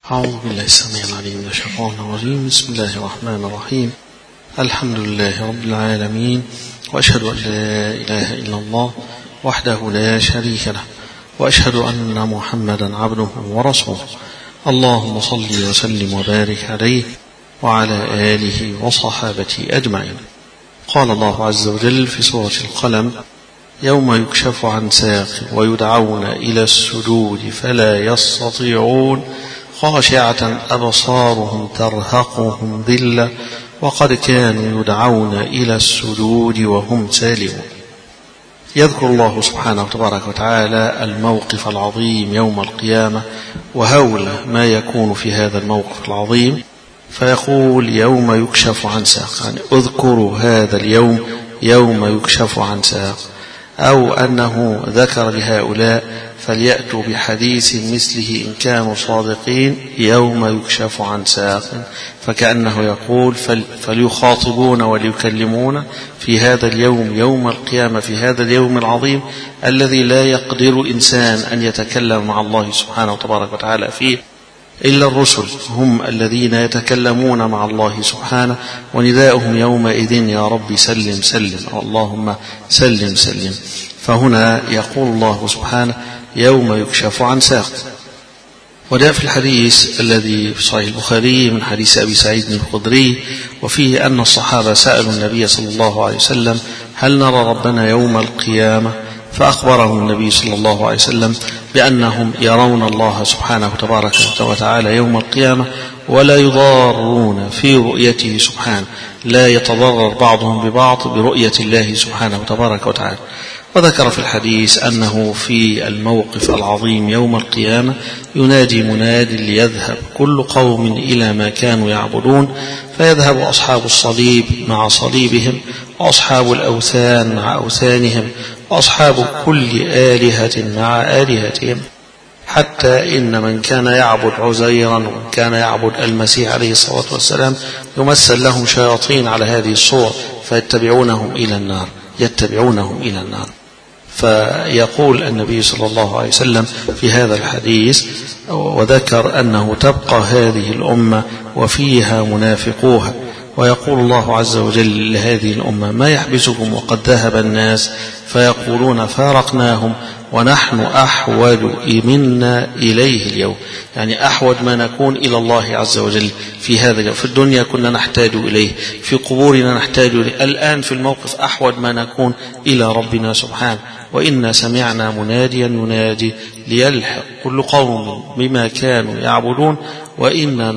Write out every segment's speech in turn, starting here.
أعوذ بالله السميع العليم من الشيطان الرجيم. بسم الله الرحمن الرحيم. الحمد لله رب العالمين، وأشهد أن لا إله إلا الله وحده لا شريك له، وأشهد أن محمدا عبده ورسوله. اللهم صل وسلم وبارك عليه وعلى آله وصحابته أجمعين. قال الله عز وجل في سورة القلم: يوم يكشف عن ساق ويدعون إلى السجود فلا يستطيعون خاشعة أبصارهم ترهقهم ذلة وقد كانوا يدعون إلى السجود وهم سالمون. يذكر الله سبحانه تبارك وتعالى الموقف العظيم يوم القيامة وهول ما يكون في هذا الموقف العظيم، فيقول: يوم يكشف عن ساق، يعني اذكروا هذا اليوم يوم يكشف عن ساق، أو أنه ذكر لهؤلاء فليأتوا بحديث مثله إن كانوا صادقين يوم يكشف عن ساق، فكأنه يقول فليخاطبون وليكلمون في هذا اليوم يوم القيامة، في هذا اليوم العظيم الذي لا يقدر إنسان أن يتكلم مع الله سبحانه وتبارك وتعالى فيه إلا الرسل، هم الذين يتكلمون مع الله سبحانه، ونداؤهم يومئذ يا رب سلم سلم، اللهم سلم سلم. فهنا يقول الله سبحانه: يوم يكشف عن ساق. وجاء في الحديث الذي في صحيح البخاري من حديث أبي سعيد الخدري، وفيه أن الصحابة سألوا النبي صلى الله عليه وسلم: هل نرى ربنا يوم القيامة؟ فأخبرهم النبي صلى الله عليه وسلم بأنهم يرون الله سبحانه تبارك وتعالى يوم القيامة ولا يضارون في رؤيته سبحانه، لا يتضرر بعضهم ببعض برؤية الله سبحانه تبارك وتعالى. وذكر في الحديث أنه في الموقف العظيم يوم القيامة ينادي مناد ليذهب كل قوم إلى ما كانوا يعبدون، فيذهب أصحاب الصليب مع صليبهم، وأصحاب الأوثان مع أوثانهم، وأصحاب كل آلهة مع آلهتهم، حتى إن من كان يعبد عزيرا ومن كان يعبد المسيح عليه الصلاة والسلام يمثل لهم شياطين على هذه الصور فيتبعونهم إلى النار، يتبعونهم إلى النار. فيقول النبي صلى الله عليه وسلم في هذا الحديث وذكر أنه تبقى هذه الأمة وفيها منافقوها، ويقول الله عز وجل لهذه الأمة: ما يحبسكم وقد ذهب الناس؟ فيقولون: فارقناهم ونحن أحوج منا إليه اليوم، يعني أحوج ما نكون إلى الله عز وجل في هذا اليوم. في الدنيا كنا نحتاج إليه، في قبورنا نحتاج إليه، الآن في الموقف أحوج ما نكون إلى ربنا سبحانه. وإنا سمعنا مناديا ينادي ليلحق كل قوم بما كانوا يعبدون وإنا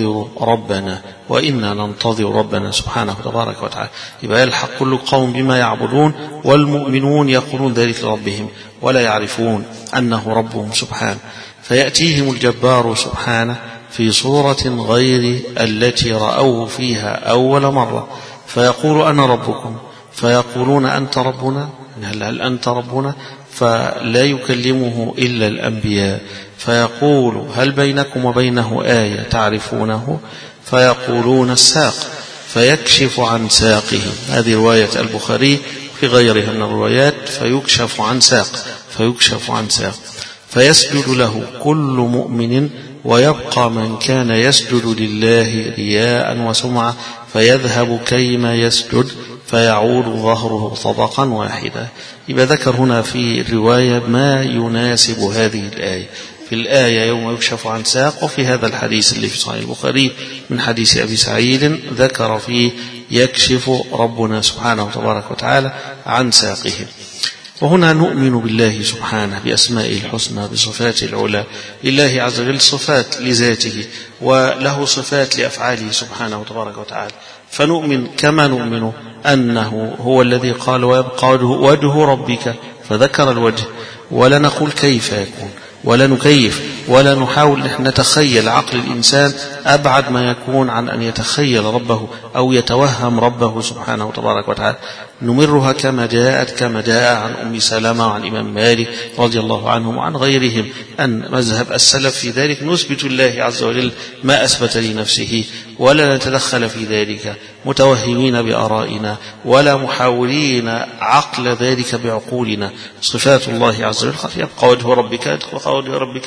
ننتظر ربنا سبحانه تبارك وتعالى. يبقى يلحق كل قوم بما يعبدون، والمؤمنون يقولون ذلك لربهم ولا يعرفون أنه ربهم سبحانه، فيأتيهم الجبار سبحانه في صورة غير التي رأوه فيها أول مرة، فيقول: أنا ربكم، فيقولون: أنت ربنا، هل أنت ربنا؟ فلا يكلمه إلا الأنبياء، فيقول: هل بينكم وبينه آية تعرفونه؟ فيقولون: الساق، فيكشف عن ساقه. هذه رواية البخاري في غيرها من الروايات: فيكشف عن ساق فيسجد له كل مؤمن، ويبقى من كان يسجد لله رياء وسمعة، فيذهب كيما يسجد فيعود ظهره طبقا واحدا. يبقى ذكر هنا في الرواية ما يناسب هذه الآية، في الآية يوم يكشف عن ساق، وفي هذا الحديث اللي في صحيح البخاري من حديث أبي سعيد ذكر فيه يكشف ربنا سبحانه تبارك وتعالى عن ساقه. وهنا نؤمن بالله سبحانه بأسمائه الحسنى بصفاته العلى. لله عز وجل صفات لذاته وله صفات لأفعاله سبحانه تبارك وتعالى، فنؤمن كما نؤمن أنه هو الذي قال: ويبقى وجه ربك، فذكر الوجه، ولا نقول كيف يكون ولا نكيف ولا نحاول نتخيل. عقل الإنسان أبعد ما يكون عن أن يتخيل ربه أو يتوهم ربه سبحانه تبارك وتعالى. نمرها كما جاءت، كما جاء عن أم سلمة وعن إمام مالك رضي الله عنهم وعن غيرهم أن مذهب السلف في ذلك نثبت الله عز وجل ما أثبت لنفسه، ولا نتدخل في ذلك متوهمين بآرائنا ولا محاولين عقل ذلك بعقولنا. صفات الله عز وجل: يبقى وجه ربك،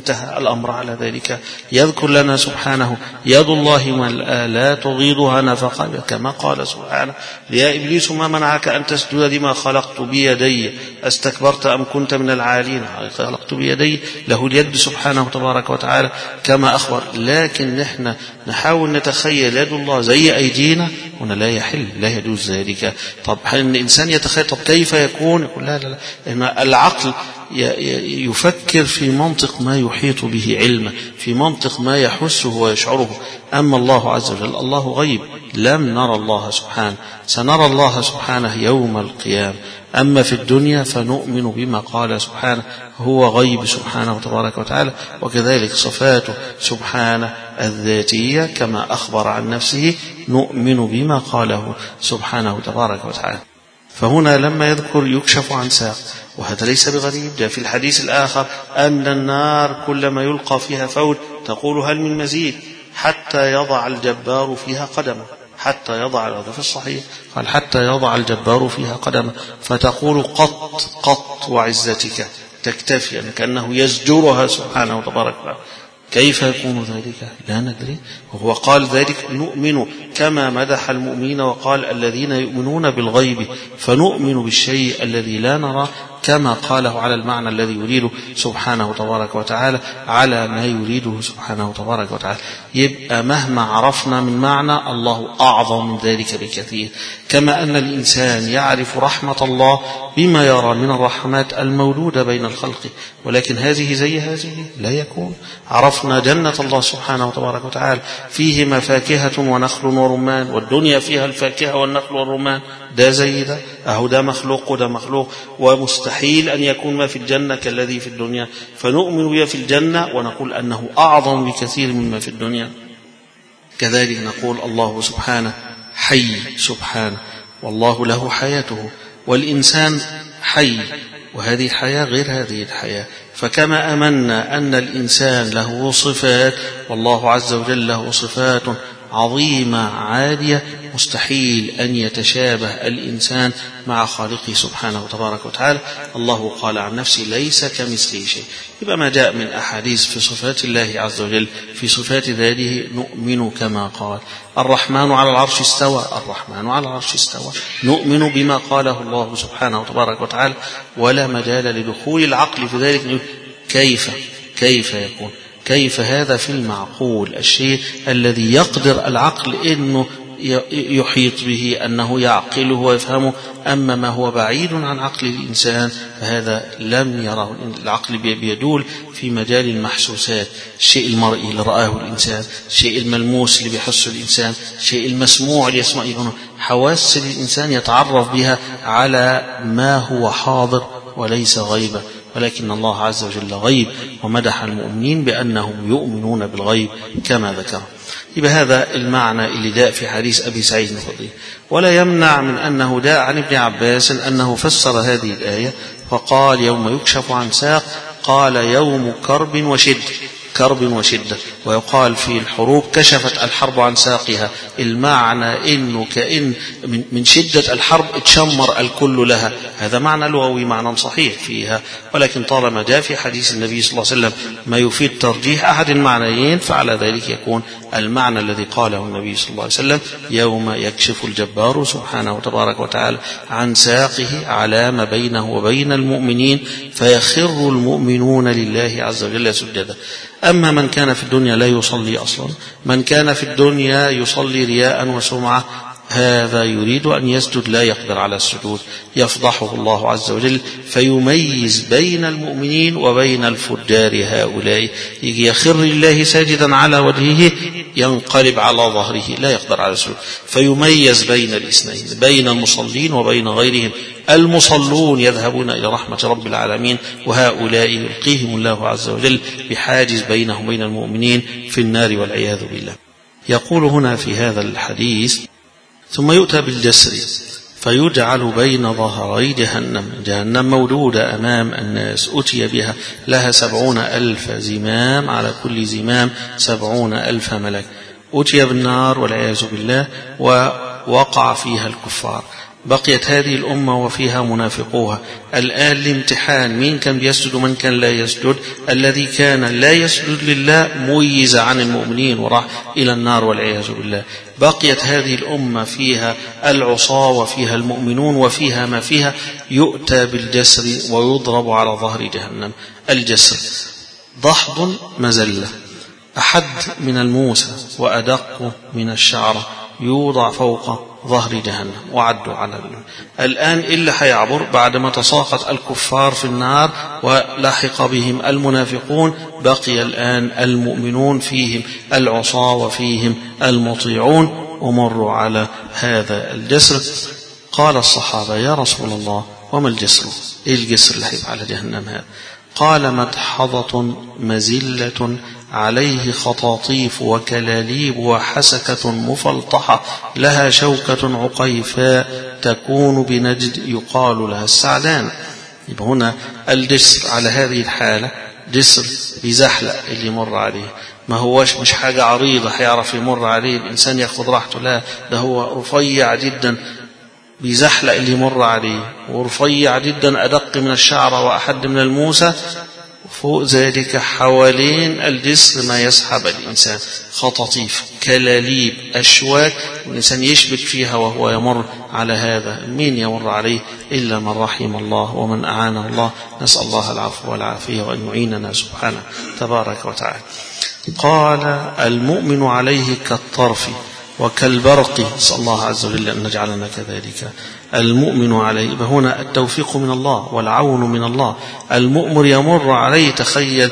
انتهى الأمر على ذلك. يذكر لنا سبحانه يد الله ملأى لا تغيضها نفقة، كما قال سبحانه يا إبليس ما منعك أن تسجد لما خلقت بيدي استكبرت أم كنت من العالين. خلقت بيدي، له اليد سبحانه تبارك وتعالى كما أخبر. لكن نحن نحاول نتخيل يد الله زي أيدينا، هنا لا يحل، لا يجوز ذلك. طب الإنسان يتخيل طب كيف يكون؟ يقول لا لا لا، العقل يفكر في منطق ما يحيط به علمه، في منطق ما يحسه ويشعره. أما الله عز وجل الله غيب، لم نرى الله سبحانه، سنرى الله سبحانه يوم القيامة. أما في الدنيا فنؤمن بما قال سبحانه، هو غيب سبحانه تبارك وتعالى. وكذلك صفاته سبحانه الذاتية كما أخبر عن نفسه نؤمن بما قاله سبحانه تبارك وتعالى. فهنا لما يذكر يكشف عن ساق، وهذا ليس بغريب، جاء في الحديث الآخر أن النار كلما يلقى فيها فوج تقول هل من مزيد حتى يضع الجبار فيها قدمه، حتى يضع، هذا في الصحيح قال حتى يضع الجبار فيها قدمه فتقول قط قط وعزتك، تكتفي، يعني كأنه يزجرها سبحانه وتبارك وتعالى. كيف يكون ذلك؟ لا ندري. وهو قال ذلك نؤمن كما مدح المؤمنين وقال الذين يؤمنون بالغيب، فنؤمن بالشيء الذي لا نرى كما قاله على المعنى الذي يريده سبحانه تبارك وتعالى، على ما يريده سبحانه تبارك وتعالى. يبقى مهما عرفنا من معنى الله أعظم من ذلك بكثير. كما أن الإنسان يعرف رحمة الله بما يرى من الرحمات المولودة بين الخلق، ولكن هذه زي هذه لا يكون. عرفنا جنة الله سبحانه تبارك وتعالى فيهما فاكهة ونخل ورمان، والدنيا فيها الفاكهة والنخل والرمان، ده زي ده، أهو ده مخلوق وده مخلوق، ومستحيل أن يكون ما في الجنة كالذي في الدنيا. فنؤمن به في الجنة ونقول أنه أعظم بكثير مما في الدنيا. كذلك نقول الله سبحانه حي سبحانه، والله له حياته، والإنسان حي، وهذه الحياة غير هذه الحياة. فكما أمنا أن الإنسان له صفات، والله عز وجل له صفات عظيمة عالية، مستحيل أن يتشابه الإنسان مع خالقه سبحانه وتبارك وتعالى. الله قال عن نفسه ليس كمثله شيء. يبقى ما جاء من أحاديث في صفات الله عز وجل في صفات ذاته نؤمن كما قال. الرحمن على العرش استوى، الرحمن على العرش استوى، نؤمن بما قاله الله سبحانه وتبارك وتعالى، ولا مجال لدخول العقل في ذلك. كيف يكون؟ كيف هذا في المعقول، الشيء الذي يقدر العقل أنه يحيط به، أنه يعقله ويفهمه. أما ما هو بعيد عن عقل الإنسان فهذا لم يره العقل، بيدول في مجال المحسوسات، الشيء المرئي اللي رآه الإنسان، الشيء الملموس اللي بيحسه الإنسان، الشيء المسموع اللي يسمعه. حواس الإنسان يتعرف بها على ما هو حاضر وليس غيبا. ولكن الله عز وجل غيب، ومدح المؤمنين بأنهم يؤمنون بالغيب كما ذكر. يبقى هذا المعنى اللي جاء في حديث أبي سعيد الخدري. ولا يمنع من أنه جاء عن ابن عباس أنه فسر هذه الآية فقال يوم يكشف عن ساق، قال يوم كرب وشدة. ويقال في الحروب كشفت الحرب عن ساقها، المعنى إنه كأن من شدة الحرب اتشمر الكل لها. هذا معنى لغوي، معنى صحيح فيها، ولكن طالما جاء في حديث النبي صلى الله عليه وسلم ما يفيد ترجيح أحد المعنيين، فعلى ذلك يكون المعنى الذي قاله النبي صلى الله عليه وسلم يوم يكشف الجبار سبحانه وتبارك وتعالى عن ساقه على ما بينه وبين المؤمنين فيخر المؤمنون لله عز وجل سجدا. أما من كان في الدنيا لا يصلي أصلا، من كان في الدنيا يصلي رياء وسمعة، هذا يريد أن يسجد لا يقدر على السجود، يفضحه الله عز وجل فيميز بين المؤمنين وبين الفجار. هؤلاء يجي يخر لله ساجدا على وجهه ينقلب على ظهره لا يقدر على السجود، فيميز بين الاثنين، بين المصلين وبين غيرهم. المصلون يذهبون إلى رحمة رب العالمين، وهؤلاء يلقيهم الله عز وجل بحاجز بينهم وبين المؤمنين في النار والعياذ بالله. يقول هنا في هذا الحديث ثم يؤتى بالجسر فيجعل بين ظهري جهنم مولودة أمام الناس، أتي بها لها 70,000 زمام، على كل زمام 70,000 ملك. أتي بالنار والعياذ بالله ووقع فيها الكفار. بقيت هذه الأمة وفيها منافقوها. الآن الامتحان، مين كان بيسجد ومن كان لا يسجد. الذي كان لا يسجد لله ميز عن المؤمنين وراح إلى النار والعياذ بالله. بقيت هذه الأمة فيها العصاة وفيها المؤمنون وفيها ما فيها، يؤتى بالجسر ويضرب على ظهر جهنم. الجسر ضحض مزلة أحد من الموسى وأدق من الشعرة، يوضع فوق ظهر جهنم وعدوا على الآن اللي حيعبر بعدما تساقط الكفار في النار ولحق بهم المنافقون، بقي الآن المؤمنون فيهم العصاة وفيهم المطيعون، ومروا على هذا الجسر. قال الصحابة: يا رسول الله وما الجسر؟ إيه الجسر اللي هيبقى على جهنم هذا؟ قال: مدحضة مزلة عليه خطاطيف وكلاليب وحسكة مفلطحة لها شوكة عقيفاء تكون بنجد يقال لها السعدان. يبقى هنا الجسر على هذه الحالة جسر بزحلق اللي يمر عليه، ما هوش مش حاجة عريضة هيعرف يمر عليه الإنسان ياخذ راحته، لا، ده هو رفيع جدا بزحلق اللي يمر عليه، ورفيع جدا أدق من الشعرة وأحد من الموسى. فوق ذلك حوالين الجسر ما يسحب الإنسان، خطاطيف، كلاليب، أشواك، والإنسان يشبك فيها وهو يمر على هذا. مين يمر عليه إلا من رحم الله ومن أعانه الله. نسأل الله العفو والعافية وأن يعيننا سبحانه تبارك وتعالى. قال: المؤمن عليه كالطرف وكالبرق. نسأل الله عز وجل أن نجعلنا كذلك. المؤمن عليه، هنا التوفيق من الله والعون من الله. المؤمن يمر عليه، تخيل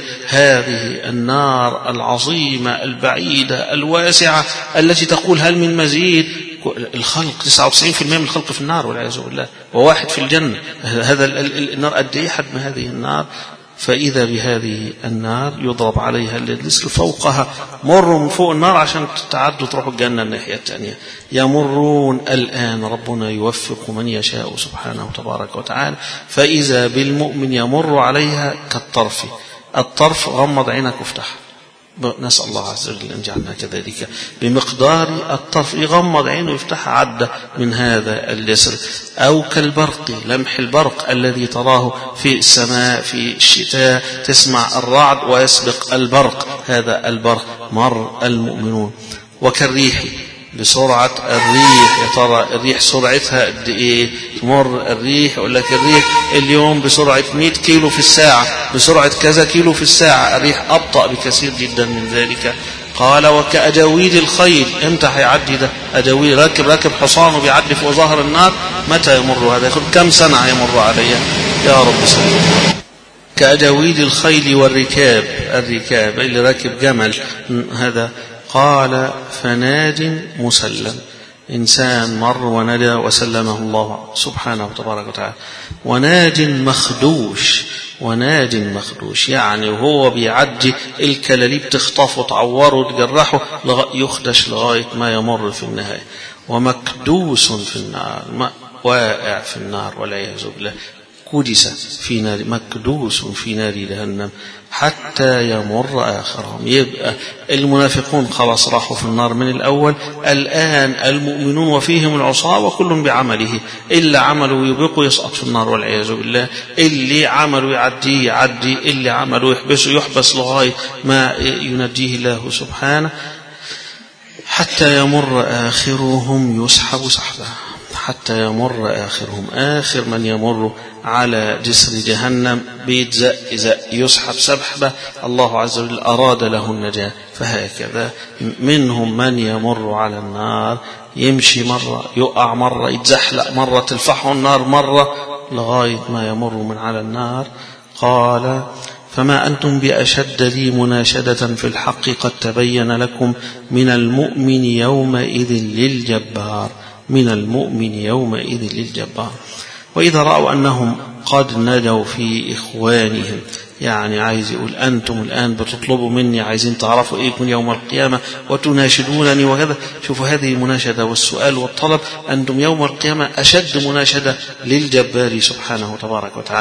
هذه النار العظيمة البعيدة الواسعة التي تقول هل من مزيد. الخلق 99% من الخلق في النار والعياذ بالله، وواحد في الجنة. هذا النار قد ايه حجم هذه النار؟ فإذا بهذه النار يضرب عليها الجسر فوقها. مروا من فوق النار عشان تعدوا تروحوا الجنة الناحية الثانية. يمرون الآن، ربنا يوفق من يشاء سبحانه تبارك وتعالى. فإذا بالمؤمن يمر عليها كالطرف. الطرف غمض عينك وافتح، نسأل الله عز وجل أن جعلنا كذلك. بمقدار الطرف يغمض عينه ويفتح عدة من هذا الجسر. أو كالبرق، لمح البرق الذي تراه في السماء في الشتاء، تسمع الرعد ويسبق البرق، هذا البرق. مر المؤمنون. وكالريح، بسرعة الريح. يا ترى الريح سرعتها قد ايه؟ تمر الريح، يقول لك الريح اليوم بسرعة 100 كيلو في الساعة، بسرعة كذا كيلو في الساعة. الريح أبطأ بكثير جدا من ذلك. قال: وكأجاويد الخيل. امتى هيعدي ده؟ أجاويد، راكب حصانه بيعدي فوق ظهر النار. متى يمر هذا؟ ياخد كم سنة يمر عليها؟ يا رب سلم. كأجاويد الخيل والركاب، الركاب اللي راكب جمل هذا. قال: فناد مسلم، إنسان مر ونادى وسلمه الله سبحانه وتبارك وتعالى. وناد مخدوش، وناد مخدوش يعني وهو بيعدي الكلاليب تخطفه تعوره تجرحه يخدش لغاية ما يمر في النهاية. ومكدوس في النار، واقع في النار والعياذ بالله. كدس في نار، مكدوس في نار جهنم حتى يمر آخرهم. يبقى المنافقون خلاص راحوا في النار من الأول، الآن المؤمنون وفيهم العصاة وكل بعمله. اللي عملوا يبقوا يسقط في النار والعياذ بالله، اللي عملوا يعدي، اللي عملوا يحبس لغاية ما ينجيه الله سبحانه. حتى يمر آخرهم يسحب سحبا، حتى يمر آخرهم، آخر من يمر على جسر جهنم بيتزق يسحب سبحبة. الله عز وجل أراد له النجاة. فهكذا منهم من يمر على النار، يمشي مرة، يقع مرة، يتزحلق مرة، تلفحه النار مرة، لغاية ما يمر من على النار. قال: فما أنتم بأشد لي مناشدة في الحق، قد تبين لكم من المؤمن يومئذ للجبار، من المؤمن يومئذ للجبار. وإذا رأوا أنهم قد نجوا في إخوانهم، يعني عايز يقول أنتم الآن بتطلبوا مني، عايزين تعرفوا إيه من يوم القيامة وتناشدونني وكذا. شوفوا هذه المناشدة والسؤال والطلب. أنتم يوم القيامة أشد مناشدة للجبار سبحانه تبارك وتعالى.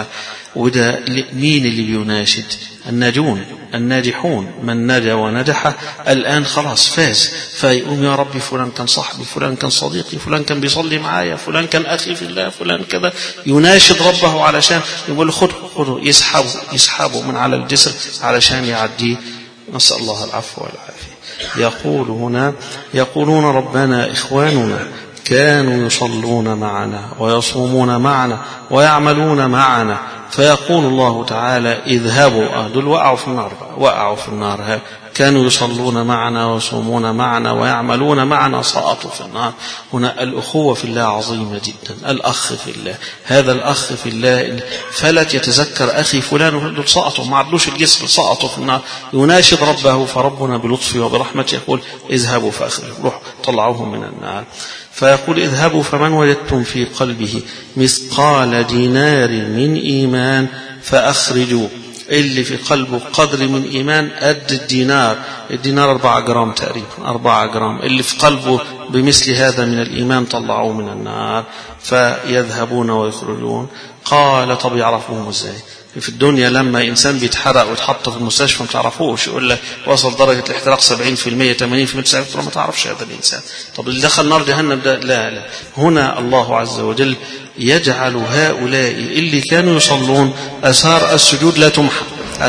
وده مين اللي بيناشد؟ الناجون الناجحون، من نجا ونجح الآن خلاص فاز، فيقوم يا ربي فلان كان صاحبي، فلان كان صديقي، فلان كان بيصلي معايا، فلان كان أخي في الله، فلان كذا، يناشد ربه علشان يقول له خذه، يسحبه من على الجسر علشان يعديه. نسأل الله العفو والعافية. يقولون ربنا إخواننا كانوا يصلون معنا ويصومون معنا ويعملون معنا، فيقول الله تعالى اذهبوا. دول وقعوا في النار، كانوا يصلون معنا ويصومون معنا ويعملون معنا، سقطوا في النار. هنا الأخوة في الله عظيمة جدا، الأخ في الله، هذا الأخ في الله فلت يتذكر أخي فلان، دول سقطوا ما عدلوش الجسر، سقطوا في النار. يناشد ربه، فربنا بلطفه وبرحمته يقول اذهبوا فأخرجوا، روح طلعوهم من النار. فيقول اذهبوا فمن وجدتم في قلبه مثقال دينار من إيمان فأخرجوا. اللي في قلبه قدر من إيمان قد الدينار 4 جرام تقريبا، 4 جرام، اللي في قلبه بمثل هذا من الإيمان طلعوه من النار. فيذهبون ويخرجون. قال طب يعرفوهم ازاي؟ في الدنيا لما إنسان بيتحرق ويتحط في المستشفى ما تعرفوش، يقول لك وصل درجة الاحتراق 70% 80% 90%، ما تعرفش هذا الإنسان. طب اللي دخل نار جهنم ده لا. هنا الله عز وجل يجعل هؤلاء اللي كانوا يصلون آثار السجود لا تمحى،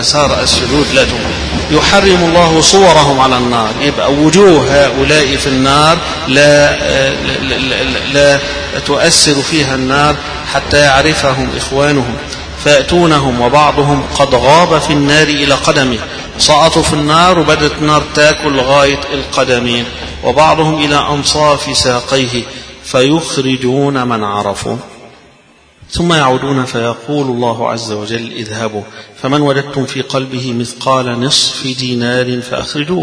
يحرم الله صورهم على النار. يبقى وجوه هؤلاء في النار لا تؤثر فيها النار حتى يعرفهم إخوانهم، فيأتونهم وبعضهم قد غاب في النار إلى قدمه، سقطوا في النار وبدت النار تاكل لغاية القدمين، وبعضهم إلى أنصاف ساقيه، فيخرجون من عرفوا ثم يعودون. فيقول الله عز وجل اذهبوا فمن وجدتم في قلبه مثقال نصف دينار فأخرجوه،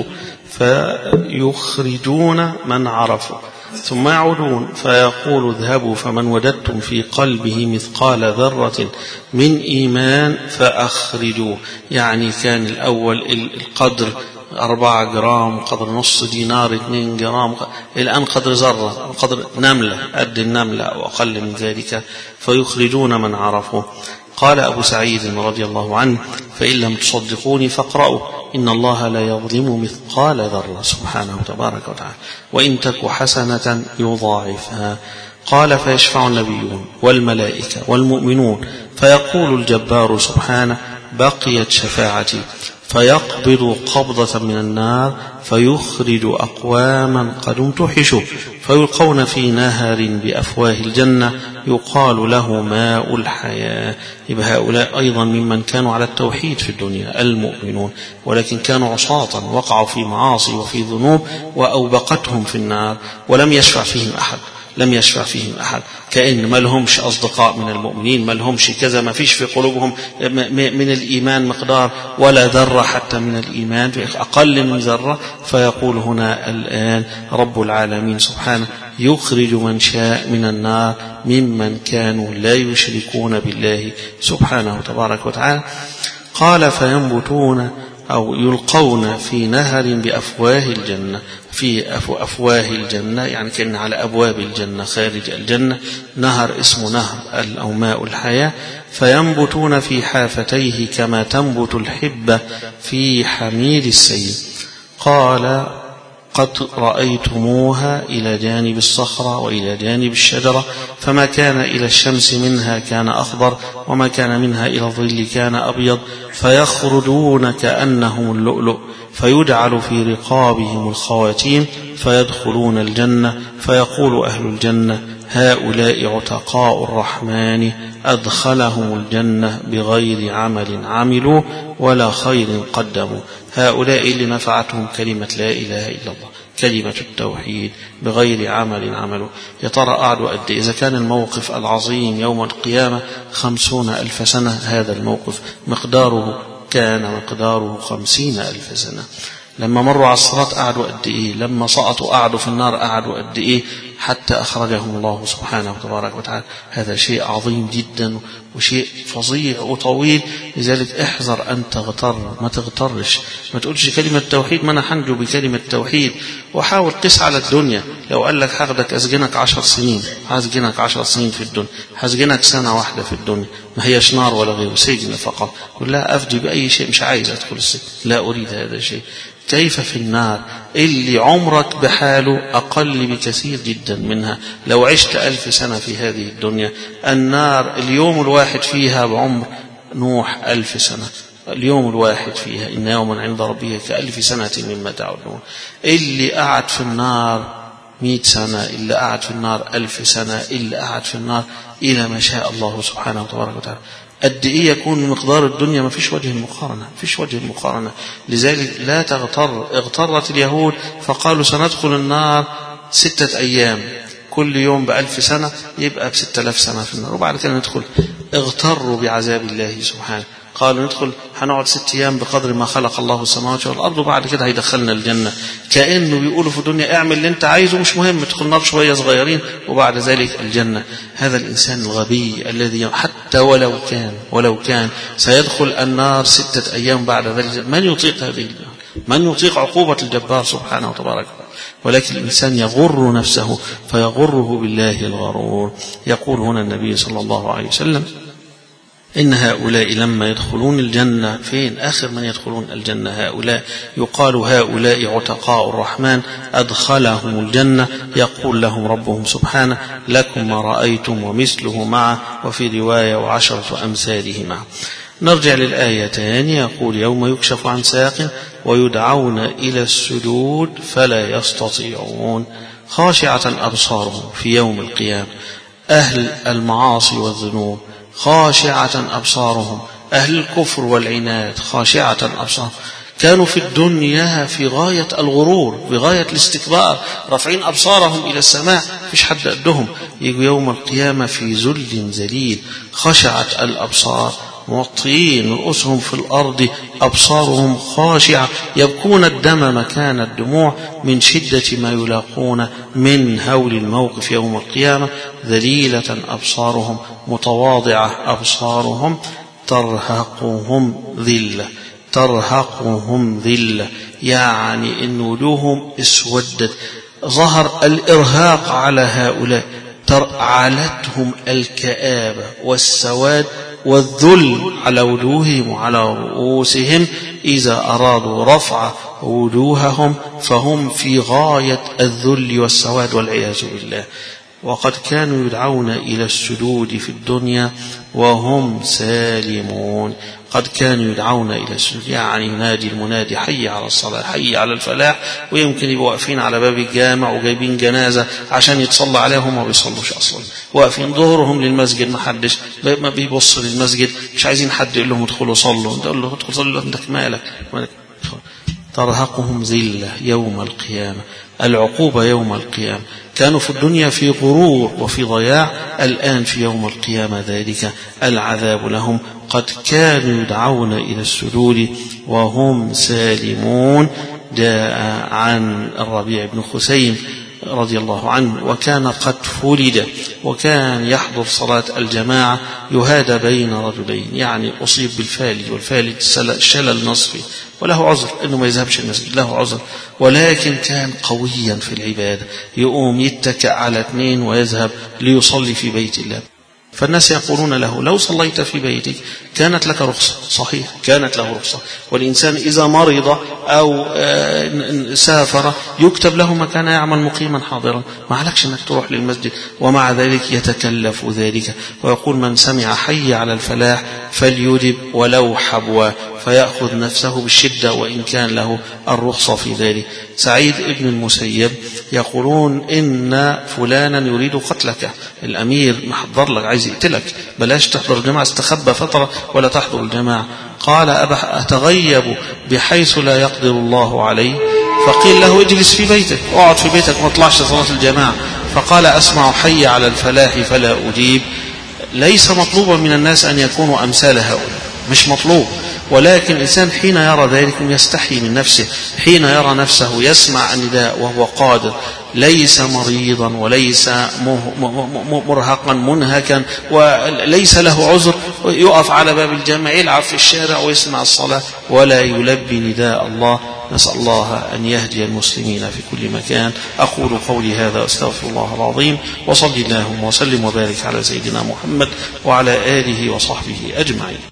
فيخرجون من عرفوا ثم يعودون. فيقول اذهبوا فمن وجدتم في قلبه مثقال ذرة من إيمان فأخرجوه. يعني كان الأول القدر 4 جرام، قدر نص دينار 2 جرام، الآن قدر ذرة، قدر نملة، قد النملة أو أقل من ذلك. فيخرجون من عرفوا. قال أبو سعيد رضي الله عنه فإن لم تصدقوني فاقرأوا إن الله لا يظلم مثقال ذرة سبحانه تبارك وتعالى وإن تك حسنة يضاعفها. قال فيشفع النبيون والملائكة والمؤمنون، فيقول الجبار سبحانه بقيت شفاعتي، فيقبض قبضة من النار فيخرج أقواما قد امتحشوا، فيلقون في نهر بأفواه الجنة يقال له ماء الحياة. يبقى هؤلاء أيضا ممن كانوا على التوحيد في الدنيا المؤمنون، ولكن كانوا عصاة وقعوا في معاصي وفي ذنوب وأوبقتهم في النار، ولم يشفع فيهم أحد، كأن ما لهمش أصدقاء من المؤمنين، ما لهمش كذا، ما فيش في قلوبهم من الإيمان مقدار ولا ذرة حتى من الإيمان، أقل من ذرة. فيقول هنا الآن رب العالمين سبحانه يخرج من شاء من النار ممن كانوا لا يشركون بالله سبحانه تبارك وتعالى. قال فينبتون أو يلقون في نهر بأفواه الجنة، في أفواه الجنة يعني كأن على أبواب الجنة خارج الجنة نهر اسمه نهر أو ماء الحياة، فينبتون في حافتيه كما تنبت الحبة في حميل السيل. قال قد رأيتموها إلى جانب الصخرة وإلى جانب الشجرة، فما كان إلى الشمس منها كان أخضر، وما كان منها إلى الظل كان أبيض، فيخرجون كأنهم اللؤلؤ، فيجعل في رقابهم الخواتيم، فيدخلون الجنة، فيقول أهل الجنة هؤلاء عتقاء الرحمن أدخلهم الجنة بغير عمل عملوا ولا خير قدموا. هؤلاء اللي نفعتهم كلمة لا إله إلا الله، كلمة التوحيد، بغير عمل عملوا. يا ترى قعدوا قد إذا كان الموقف العظيم يوم القيامة 50,000 سنة، هذا الموقف كان مقداره 50,000 سنة. لما مروا على الصراط قعدوا قد إيه؟ لما سقطوا قعدوا في النار قعدوا قد إيه؟ حتى أخرجهم الله سبحانه وتبارك وتعالى. هذا شيء عظيم جدا وشيء فظيع وطويل. لذلك احذر أن تغتر، ما تغترش، ما تقولش كلمة توحيد ما أنا هنجو بكلمة توحيد. وحاول قس على الدنيا. لو قال لك هاخدك أسجنك 10 سنين، هسجنك 10 سنين في الدنيا، هسجنك سنة واحدة في الدنيا، ما هيش نار ولا غير سجن فقط. قل لا أفدي بأي شيء، مش عايز أدخل السجن، لا أريد هذا الشيء. كيف في النار اللي عمرك بحاله أقل بكثير جدا منها. لو عشت 1000 سنة في هذه الدنيا، النار اليوم الواحد فيها بعمر نوح 1000 سنة. اليوم الواحد فيها إن يوما عند ربه ك1000 سنة مما تعدون. اللي قعد في النار 100 سنة، اللي قعد في النار 1000 سنة، اللي قعد في النار إلى ما شاء الله سبحانه وتبارك وتعالى. قد إيه يكون مقدار الدنيا؟ ما فيش وجه المقارنة، فيش وجه المقارنة. لذلك لا تغتر. اغترت اليهود فقالوا سندخل النار 6 أيام، كل يوم ب1000 سنة، يبقى ب6000 سنة في النار، وبعد كده ندخل. اغتروا بعذاب الله سبحانه، قالوا ندخل هنقعد 6 أيام بقدر ما خلق الله السماوات والأرض، وبعد كده هيدخلنا الجنة. كأنه بيقولوا في الدنيا اعمل اللي انت عايزه، مش مهم، ادخل نار شوية صغيرين وبعد ذلك الجنة. هذا الإنسان الغبي الذي حتى ولو كان سيدخل النار 6 أيام بعد ذلك، من يطيق هذه؟ من يطيق عقوبة الجبار سبحانه وتبارك؟ ولكن الإنسان يغر نفسه فيغره بالله الغرور. يقول هنا النبي صلى الله عليه وسلم إن هؤلاء لما يدخلون الجنة، فين آخر من يدخلون الجنة؟ هؤلاء يقال هؤلاء عتقاء الرحمن أدخلهم الجنة، يقول لهم ربهم سبحانه لكم ما رأيتم ومثله معه، وفي رواية و10 أمثاله معه. نرجع للآيتين. يقول يوم يكشف عن ساق ويدعون إلى السجود فلا يستطيعون، خاشعة أبصارهم في يوم القيامة. أهل المعاصي والذنوب خاشعة أبصارهم، أهل الكفر والعناد خاشعة أبصارهم. كانوا في الدنيا في غاية الغرور، في غاية الاستكبار، رافعين أبصارهم إلى السماء، فيش حد قدهم. يجوا يوم القيامة في ذل ذليل، خشعت الأبصار، موطئين رؤوسهم في الأرض، أبصارهم خاشعة، يبكون الدم مكان الدموع من شدة ما يلاقون من هول الموقف يوم القيامة. ذليلة أبصارهم، متواضعة أبصارهم، ترهقهم ذلة، يعني إن وجوههم اسودت، ظهر الإرهاق على هؤلاء، علتهم الكآبة والسواد والذل على وجوههم وعلى رؤوسهم. إذا أرادوا رفع وجوههم فهم في غاية الذل والسواد والعياذ بالله. وقد كانوا يدعون إلى السجود في الدنيا وهم سالمون. قد كانوا يدعون إلى السجود، يعني ينادي المنادي حي على الصلاة، حي على الفلاح، ويمكن يبقوا واقفين على باب الجامع وجايبين جنازة عشان يتصلى عليهم، ما بيصلوش أصلا، واقفين ظهرهم للمسجد، ما حدش ما بيبص للمسجد، مش عايزين حد يقول لهم ادخلوا صلوا، تقول له ادخل صلوا، عندك مالك. ترهقهم ذلة يوم القيامة، العقوبة يوم القيامة. كانوا في الدنيا في غرور وفي ضياع، الآن في يوم القيامة ذلك العذاب لهم. قد كانوا يدعون إلى السجود وهم سالمون. جاء عن الربيع بن خثيم رضي الله عنه، وكان قد فلد، وكان يحضر صلاة الجماعة، يهادى بين رجلين، يعني أصيب بالفالج، والفالج شلل نصفي، وله عذر أنه ما يذهبش المسجد، له عذر، ولكن كان قويا في العبادة، يقوم يتكأ على 2 ويذهب ليصلي في بيت الله. فالناس يقولون له لو صليت في بيتك كانت لك رخصة. صحيح، كانت له رخصة، والإنسان إذا مرض أو سافر يكتب له ما كان يعمل مقيما حاضرا، ما عليكش أنك تروح للمسجد، ومع ذلك يتكلف ذلك، ويقول من سمع حي على الفلاح فليدب ولو حبوا، فيأخذ نفسه بالشدة وإن كان له الرخصة في ذلك. سعيد ابن المسيب يقولون إن فلانا يريد قتلك، الأمير محضر لك عايز يقتلك، بلاش تحضر الجماعة، استخبى فترة ولا تحضر الجماعة. قال أتغيب بحيث لا يقدر الله عليه؟ فقيل له اجلس في بيتك، اقعد في بيتك ما اطلعش صلاة الجماعة. فقال أسمع حي على الفلاح فلا أجيب. ليس مطلوبا من الناس أن يكونوا أمثال هؤلاء، مش مطلوب، ولكن الإنسان حين يرى ذلك يستحي من نفسه، حين يرى نفسه يسمع النداء وهو قادر، ليس مريضا وليس مرهقا منهكا وليس له عذر، يقف على باب الجامع يلعب في الشارع ويسمع الصلاة ولا يلبي نداء الله. نسأل الله أن يهدي المسلمين في كل مكان. أقول قولي هذا أستغفر الله العظيم، وصلي اللهم وسلم وبارك على سيدنا محمد وعلى آله وصحبه أجمعين.